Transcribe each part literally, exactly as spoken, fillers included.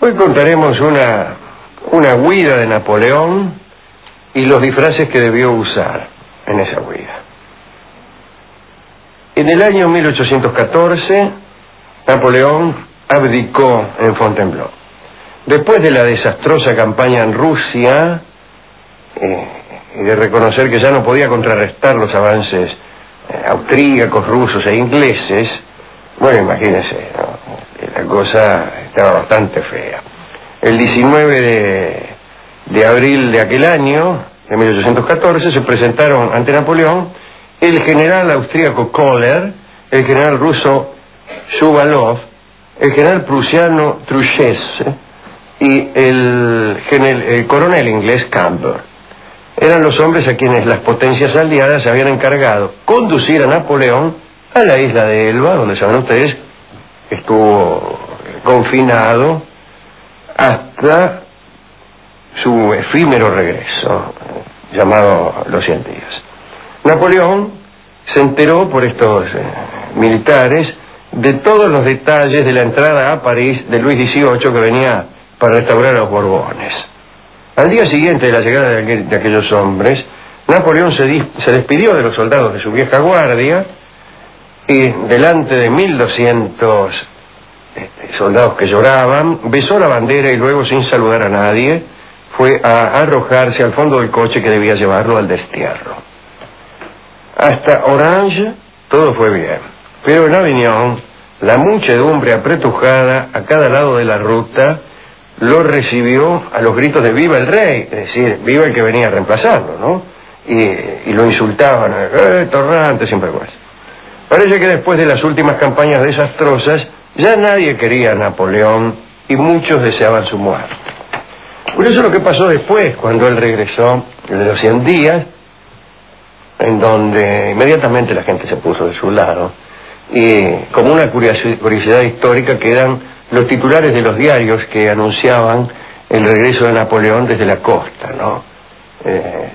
Hoy contaremos una, una huida de Napoleón y los disfraces que debió usar en esa huida. En el año mil ochocientos catorce, Napoleón abdicó en Fontainebleau. Después de la desastrosa campaña en Rusia, eh, y de reconocer que ya no podía contrarrestar los avances eh, austríacos, rusos e ingleses, bueno, imagínense, ¿no? La cosa estaba bastante fea. El diecinueve de, de abril de aquel año, de mil ochocientos catorce, se presentaron ante Napoleón el general austríaco Kohler, el general ruso Shuvalov, el general prusiano Truchesse y el, general, el coronel inglés Campbell. Eran los hombres a quienes las potencias aliadas habían encargado conducir a Napoleón a la isla de Elba, donde, saben ustedes, estuvo confinado hasta su efímero regreso, llamado los cien días. Napoleón se enteró por estos eh, militares de todos los detalles de la entrada a París de Luis dieciocho, que venía para restaurar a los Borbones. Al día siguiente de la llegada de, aquel, de aquellos hombres, Napoleón se, di, se despidió de los soldados de su vieja guardia y, delante de mil doscientos este, soldados que lloraban, besó la bandera y luego, sin saludar a nadie, fue a arrojarse al fondo del coche que debía llevarlo al destierro. Hasta Orange todo fue bien, pero en Avignon la muchedumbre apretujada a cada lado de la ruta lo recibió a los gritos de viva el rey, es decir, viva el que venía a reemplazarlo, ¿no? Y, y lo insultaban, eh, torrante, sin vergüenza. Parece que después de las últimas campañas desastrosas ya nadie quería a Napoleón y muchos deseaban su muerte. Por eso lo que pasó después, cuando él regresó de los cien días, en donde inmediatamente la gente se puso de su lado, y como una curiosidad histórica quedan los titulares de los diarios que anunciaban el regreso de Napoleón desde la costa, ¿no? Eh,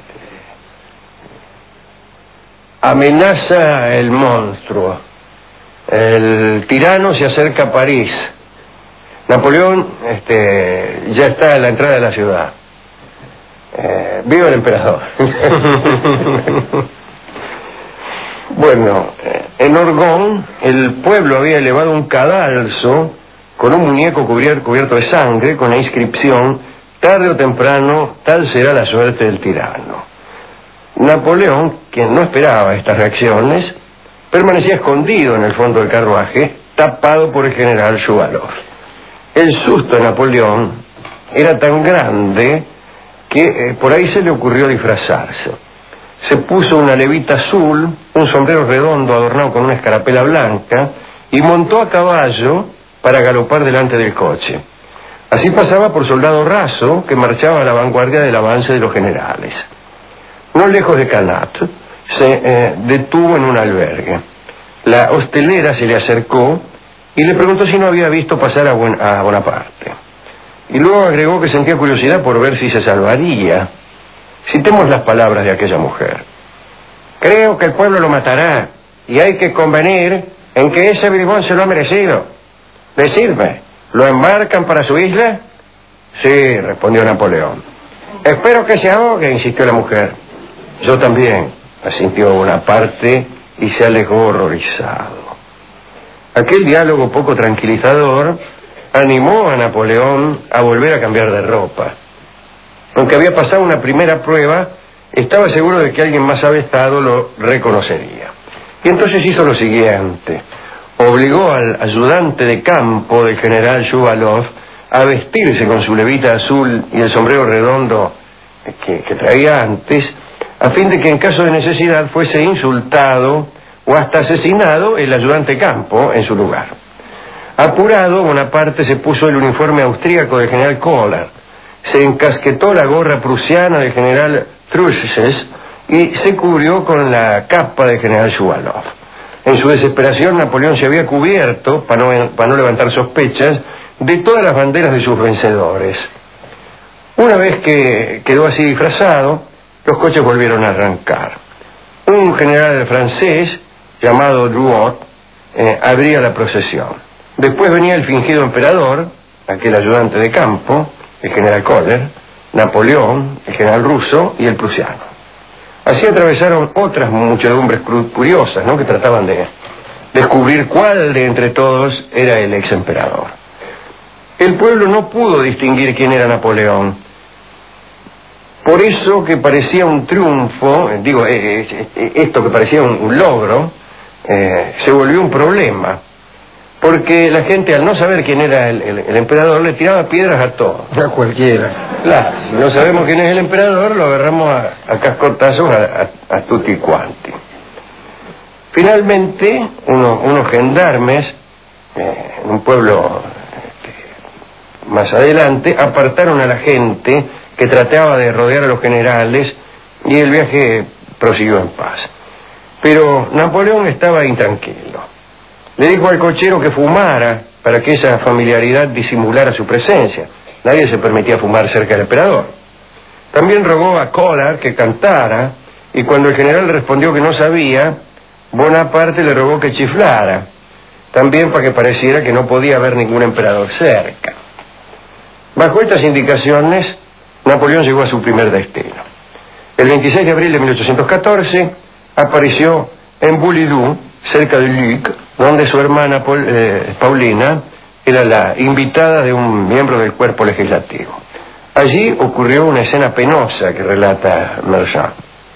amenaza el monstruo, el tirano se acerca a París, Napoleón este, ya está a la entrada de la ciudad, eh, viva el emperador. Bueno, en Orgón el pueblo había elevado un cadalso con un muñeco cubierto, cubierto de sangre, con la inscripción: tarde o temprano tal será la suerte del tirano. Napoleón, quien no esperaba estas reacciones, permanecía escondido en el fondo del carruaje, tapado por el general Shuvalov. El susto de Napoleón era tan grande que eh, por ahí se le ocurrió disfrazarse. Se puso una levita azul, un sombrero redondo adornado con una escarapela blanca y montó a caballo para galopar delante del coche. Así pasaba por soldado raso que marchaba a la vanguardia del avance de los generales. No lejos de Canat, se eh, detuvo en un albergue. La hostelera se le acercó y le preguntó si no había visto pasar a, Buen, a Bonaparte. Y luego agregó que sentía curiosidad por ver si se salvaría. Citemos las palabras de aquella mujer: creo que el pueblo lo matará y hay que convenir en que ese bribón se lo ha merecido. Decidme, ¿lo embarcan para su isla? Sí, respondió Napoleón. Espero que se ahogue, insistió la mujer. Yo también, asintió Bonaparte y se alejó horrorizado. Aquel diálogo poco tranquilizador animó a Napoleón a volver a cambiar de ropa. Aunque había pasado una primera prueba, estaba seguro de que alguien más avestado lo reconocería. Y entonces hizo lo siguiente: obligó al ayudante de campo del general Shuvalov a vestirse con su levita azul y el sombrero redondo que, que traía antes, a fin de que en caso de necesidad fuese insultado o hasta asesinado el ayudante de campo en su lugar. Apurado, Bonaparte se puso el uniforme austríaco del general Kohler, se encasquetó la gorra prusiana del general Truchesse y se cubrió con la capa del general Shuvalov. En su desesperación, Napoleón se había cubierto, para no, para no levantar sospechas, de todas las banderas de sus vencedores. Una vez que quedó así disfrazado, los coches volvieron a arrancar. Un general francés, llamado Drouot, eh, abría la procesión. Después venía el fingido emperador, aquel ayudante de campo, el general Kohler, Napoleón, el general ruso y el prusiano. Así atravesaron otras muchedumbres curiosas, ¿no?, que trataban de descubrir cuál de entre todos era el ex emperador. El pueblo no pudo distinguir quién era Napoleón. Por eso que parecía un triunfo, eh, digo, eh, eh, esto que parecía un, un logro, eh, se volvió un problema. Porque la gente, al no saber quién era el, el, el emperador, le tiraba piedras a todo. A cualquiera. Claro, si no sabemos quién es el emperador, lo agarramos a, a cascotazos a, a, a tutti quanti. Finalmente, uno, unos gendarmes, eh, en un pueblo este, más adelante, apartaron a la gente que trataba de rodear a los generales y el viaje prosiguió en paz. Pero Napoleón estaba intranquilo. Le dijo al cochero que fumara para que esa familiaridad disimulara su presencia. Nadie se permitía fumar cerca del emperador. También rogó a Kohler que cantara, y cuando el general respondió que no sabía, Bonaparte le rogó que chiflara, también para que pareciera que no podía haber ningún emperador cerca. Bajo estas indicaciones, Napoleón llegó a su primer destino. El veintiséis de abril de mil ochocientos catorce apareció en Boulidou, cerca de Luc, donde su hermana Paul, eh, Paulina era la invitada de un miembro del cuerpo legislativo. Allí ocurrió una escena penosa que relata Merchant.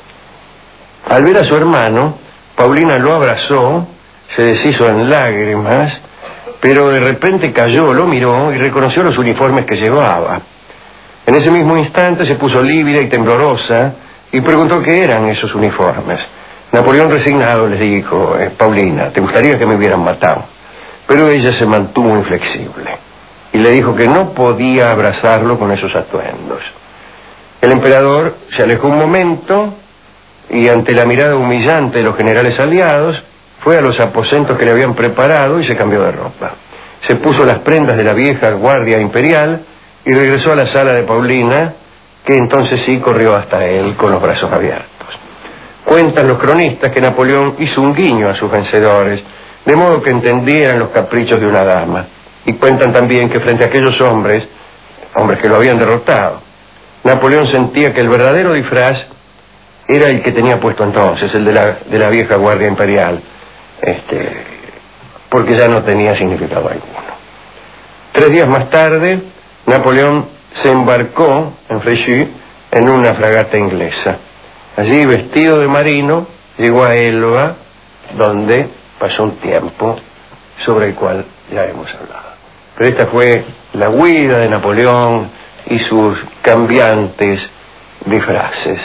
Al ver a su hermano, Paulina lo abrazó, se deshizo en lágrimas, pero de repente cayó, lo miró y reconoció los uniformes que llevaba. En ese mismo instante se puso lívida y temblorosa y preguntó qué eran esos uniformes. Napoleón, resignado, les dijo: eh, Paulina, te gustaría que me hubieran matado. Pero ella se mantuvo inflexible y le dijo que no podía abrazarlo con esos atuendos. El emperador se alejó un momento y, ante la mirada humillante de los generales aliados, fue a los aposentos que le habían preparado y se cambió de ropa. Se puso las prendas de la vieja guardia imperial y regresó a la sala de Paulina, que entonces sí corrió hasta él con los brazos abiertos. Cuentan los cronistas que Napoleón hizo un guiño a sus vencedores, de modo que entendieran los caprichos de una dama. Y cuentan también que frente a aquellos hombres, hombres que lo habían derrotado, Napoleón sentía que el verdadero disfraz era el que tenía puesto entonces, el de la, de la vieja guardia imperial, este, porque ya no tenía significado alguno. Tres días más tarde, Napoleón se embarcó en Fréjus en una fragata inglesa. Allí, vestido de marino, llegó a Elba, donde pasó un tiempo sobre el cual ya hemos hablado. Pero esta fue la huida de Napoleón y sus cambiantes disfraces.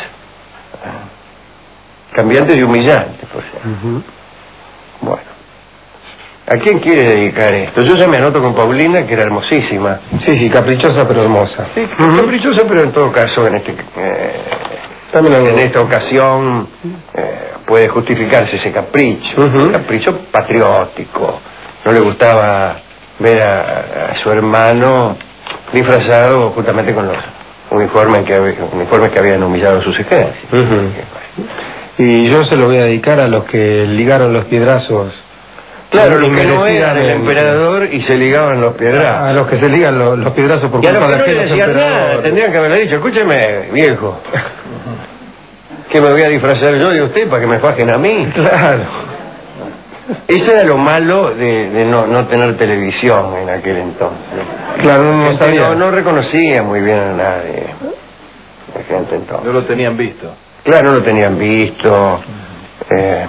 Cambiantes y humillantes, por cierto. Uh-huh. Bueno, ¿a quién quiere dedicar esto? Yo ya me anoto con Paulina, que era hermosísima. Sí, sí, caprichosa pero hermosa. Sí, uh-huh. Caprichosa, pero en todo caso, en este... Eh, También en esta ocasión eh, puede justificarse ese capricho, uh-huh. Un capricho patriótico. No le gustaba ver a, a su hermano disfrazado justamente con los uniformes que, uniformes que habían humillado a sus ejércitos. Uh-huh. Y yo se lo voy a dedicar a los que ligaron los piedrazos. Claro, los que no eran el emperador y se ligaban los piedrazos. A los que se ligan los, los piedrazos por culpa de aquellos emperadores. Y a los que no le decían nada, tendrían que haberle dicho: escúcheme, viejo, que me voy a disfrazar yo de usted para que me fajen a mí. Claro. Eso era lo malo de, de no, no tener televisión en aquel entonces. Claro, no, no sabía. No, no reconocía muy bien a nadie. La gente entonces. No lo tenían visto. Claro, no lo tenían visto. Eh,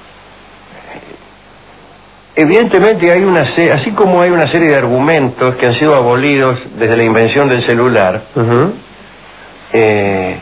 evidentemente hay una serie, así como hay una serie de argumentos que han sido abolidos desde la invención del celular. Uh-huh. eh,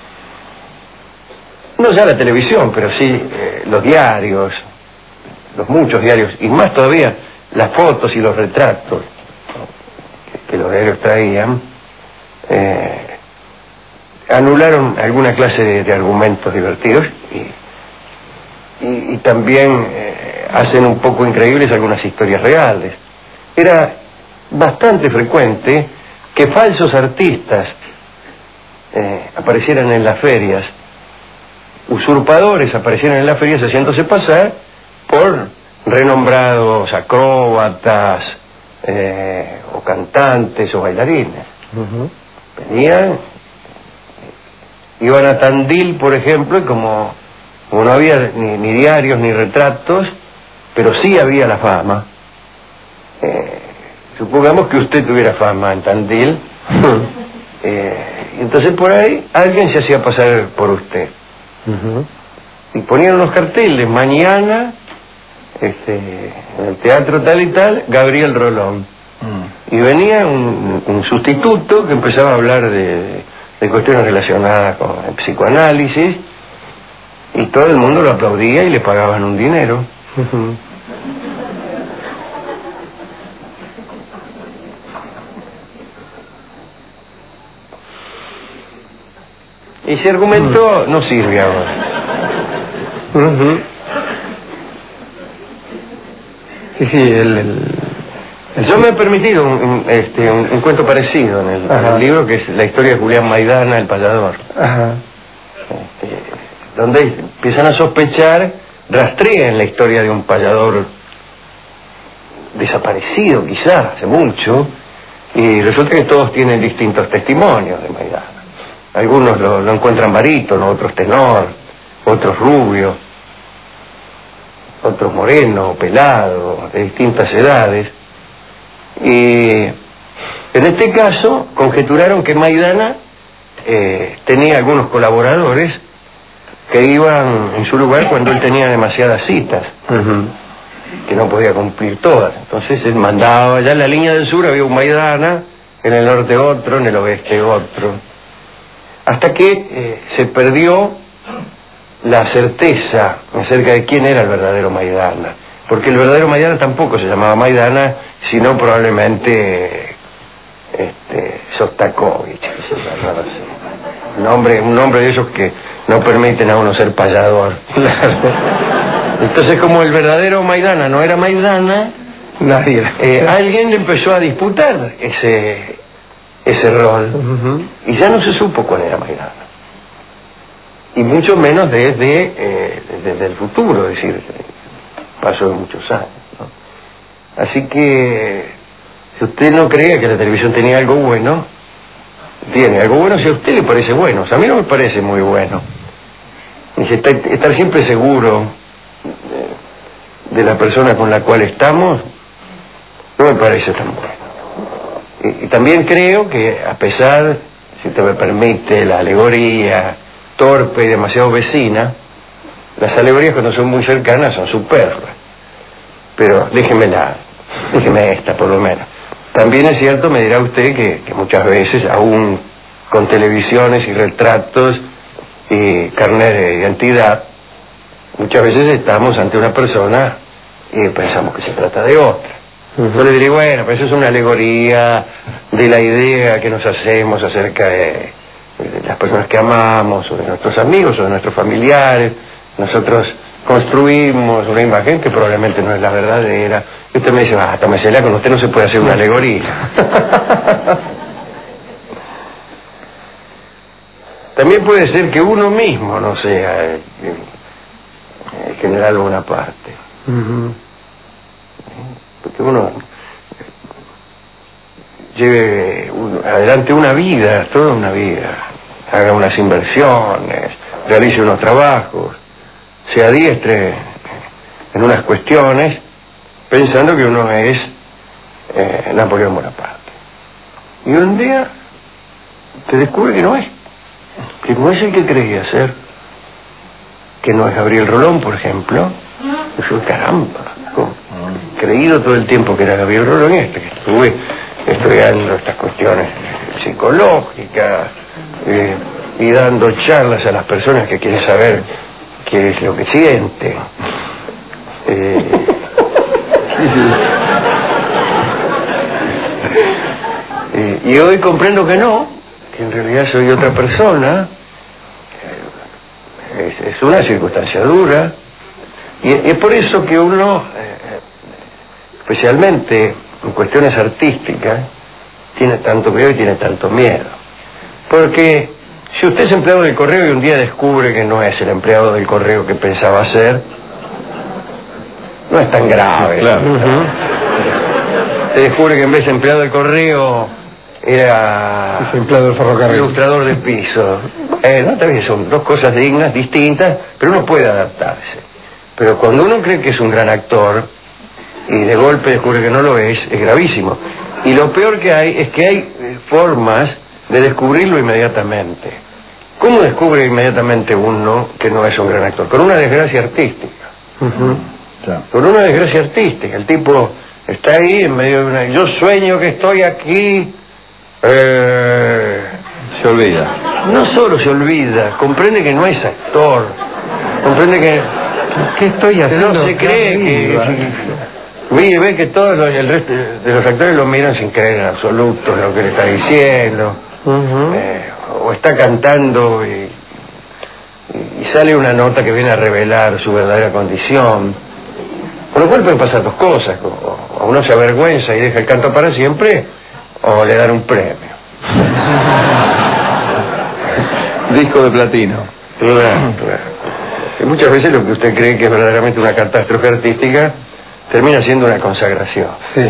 No ya la televisión, pero sí eh, los diarios, los muchos diarios, y más todavía las fotos y los retratos que, que los diarios traían, eh, anularon alguna clase de, de argumentos divertidos y, y, y también eh, hacen un poco increíbles algunas historias reales. Era bastante frecuente que falsos artistas eh, aparecieran en las ferias, usurpadores aparecieron en las ferias haciéndose pasar por renombrados acróbatas eh, o cantantes o bailarines. Uh-huh. Venían, iban a Tandil, por ejemplo, y como, como no había ni, ni diarios ni retratos, pero sí había la fama. Eh, supongamos que usted tuviera fama en Tandil, eh, entonces por ahí alguien se hacía pasar por usted. Uh-huh. Y ponían los carteles, mañana, este, en el teatro tal y tal, Gabriel Rolón. Uh-huh. Y venía un, un sustituto que empezaba a hablar de, de cuestiones relacionadas con el psicoanálisis, y todo el mundo lo aplaudía y le pagaban un dinero. Uh-huh. Y ese argumento no sirve ahora. Uh-huh. Sí, sí, el, el, el... Yo me he permitido un, un, este, un, un cuento parecido en el, en el libro, que es la historia de Julián Maidana, el payador. Ajá. Este, donde empiezan a sospechar, rastrean la historia de un payador desaparecido quizás hace mucho, y resulta que todos tienen distintos testimonios de Maidana. Algunos lo, lo encuentran barítono, otros tenor, otros rubio, otros moreno, pelado, de distintas edades. Y en este caso conjeturaron que Maidana eh, tenía algunos colaboradores que iban en su lugar cuando él tenía demasiadas citas, uh-huh, que no podía cumplir todas. Entonces él mandaba, ya en la línea del sur había un Maidana, en el norte otro, en el oeste otro, hasta que eh, se perdió la certeza acerca de quién era el verdadero Maidana, porque el verdadero Maidana tampoco se llamaba Maidana, sino probablemente este, Sostakovich, un nombre, un nombre de esos que no permiten a uno ser payador. Entonces, como el verdadero Maidana no era Maidana, nadie, eh, alguien empezó a disputar ese ese rol, uh-huh, y ya no se supo cuál era Maidana, y mucho menos desde, eh, desde el futuro, es decir, pasó de muchos años, ¿no? Así que si usted no creía que la televisión tenía algo bueno, tiene algo bueno si a usted le parece bueno. O sea, a mí no me parece muy bueno. Y estar, estar siempre seguro de, de la persona con la cual estamos no me parece tan bueno. Y, y también creo que, a pesar, si usted me permite, la alegoría torpe y demasiado vecina, las alegorías cuando son muy cercanas son superfluas. Pero déjemela, déjeme esta por lo menos. También es cierto, me dirá usted, que, que muchas veces, aún con televisiones y retratos y carnet de identidad, muchas veces estamos ante una persona y pensamos que se trata de otra. Uh-huh. Yo le diré, bueno, pero eso es una alegoría de la idea que nos hacemos acerca de, de las personas que amamos, o de nuestros amigos, o de nuestros familiares. Nosotros construimos una imagen que probablemente no es la verdadera. Y usted me dice, ah, tómesela, con usted no se puede hacer una alegoría. También puede ser que uno mismo no sea el, el general Bonaparte. Uh-huh. Porque uno lleve un, adelante una vida, toda una vida, haga unas inversiones, realice unos trabajos, se adiestre en unas cuestiones, pensando que uno es eh, Napoleón Bonaparte. Y un día te descubre que no es, que no es el que creía ser, que no es Gabriel Rolón, por ejemplo. Y yo, caramba, ¿cómo? Creído todo el tiempo que era Gabriel Rolón, y hasta que estuve estudiando estas cuestiones psicológicas eh, y dando charlas a las personas que quieren saber qué es lo que siente. Eh, eh, y hoy comprendo que no, que en realidad soy otra persona. Eh, es, es una circunstancia dura, y es por eso que uno, eh, especialmente en cuestiones artísticas, tiene tanto miedo y tiene tanto miedo. Porque si usted es empleado del correo y un día descubre que no es el empleado del correo que pensaba ser, no es tan grave. Claro. Uh-huh. Se descubre que en vez de empleado del correo era es empleado del ferrocarril, ilustrador de piso. Eh, no, también son dos cosas dignas, distintas, pero uno puede adaptarse. Pero cuando uno cree que es un gran actor y de golpe descubre que no lo es, es gravísimo. Y lo peor que hay es que hay formas de descubrirlo inmediatamente. ¿Cómo descubre inmediatamente uno que no es un gran actor? Con una desgracia artística. uh-huh. Ya. Con una desgracia artística. El tipo está ahí en medio de una... Yo sueño que estoy aquí... Eh... Se olvida. No solo se olvida, comprende que no es actor. Comprende que... ¿Qué estoy haciendo? No se cree que... Mire, ve que todos los, el resto de los actores lo miran sin creer en absoluto en lo que le está diciendo. Uh-huh. eh, o está cantando y, y sale una nota que viene a revelar su verdadera condición. Con lo cual pueden pasar dos cosas: o, o uno se avergüenza y deja el canto para siempre, o le dan un premio. Disco de platino. Claro, claro. Y muchas veces lo que usted cree que es verdaderamente una catástrofe artística termina siendo una consagración. Sí.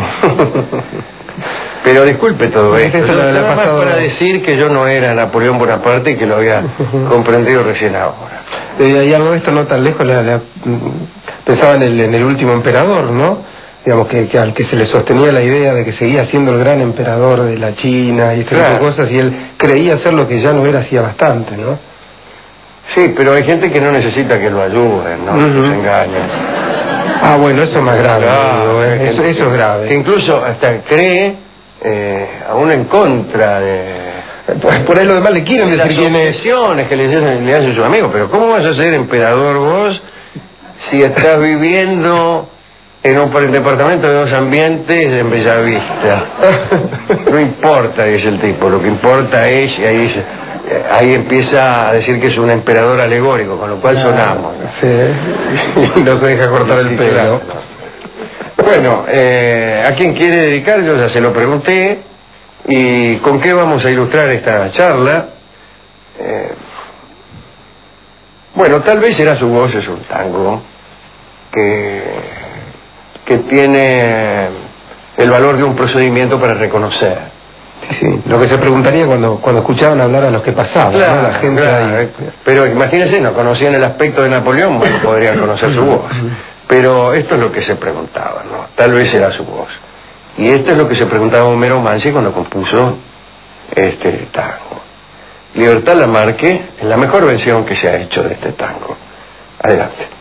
Pero disculpe todo esto, Esto yo, le ha nada más pasado... para decir que yo no era Napoleón Bonaparte y que lo había comprendido recién ahora. Eh, y algo de esto no tan lejos, la, la, pensaba en el, en el último emperador, ¿no? Digamos que, que al que se le sostenía la idea de que seguía siendo el gran emperador de la China y este Claro. tipo de cosas, y él creía hacer lo que ya no era, hacía bastante, ¿no? Sí, pero hay gente que no necesita que lo ayuden, ¿no? Uh-huh. Se engañan. Ah, bueno, eso es más grave. Claro, digo, eh, eso, que- eso es grave. Que incluso hasta cree, eh, aún en contra de... Por, por ahí lo demás le quieren las decir quién es. objeciones que le hacen, le hacen sus amigos, pero ¿cómo vas a ser emperador vos si estás viviendo en un departamento de dos ambientes en Bellavista? No importa, dice el tipo, lo que importa es, y ahí, dice, eh, ahí empieza a decir que es un emperador alegórico, con lo cual sonamos. Sí, y no se deja cortar el Sí, pelo. claro. Bueno, eh, ¿a quién quiere dedicar? Yo ya se lo pregunté. ¿Y con qué vamos a ilustrar esta charla? Eh, bueno, tal vez Será su voz es un tango que, que tiene el valor de un procedimiento para reconocer. Sí, lo que se preguntaría cuando cuando escuchaban hablar a los que pasaban, ¿no? Claro, La gente claro, ahí. eh, pero imagínense, no conocían el aspecto de Napoleón, bueno, podrían conocer su voz. Pero esto es lo que se preguntaba, ¿no? Tal vez Será su voz. Y esto es lo que se preguntaba Homero Mansi cuando compuso este tango. Libertad Lamarque es la mejor versión que se ha hecho de este tango. Adelante.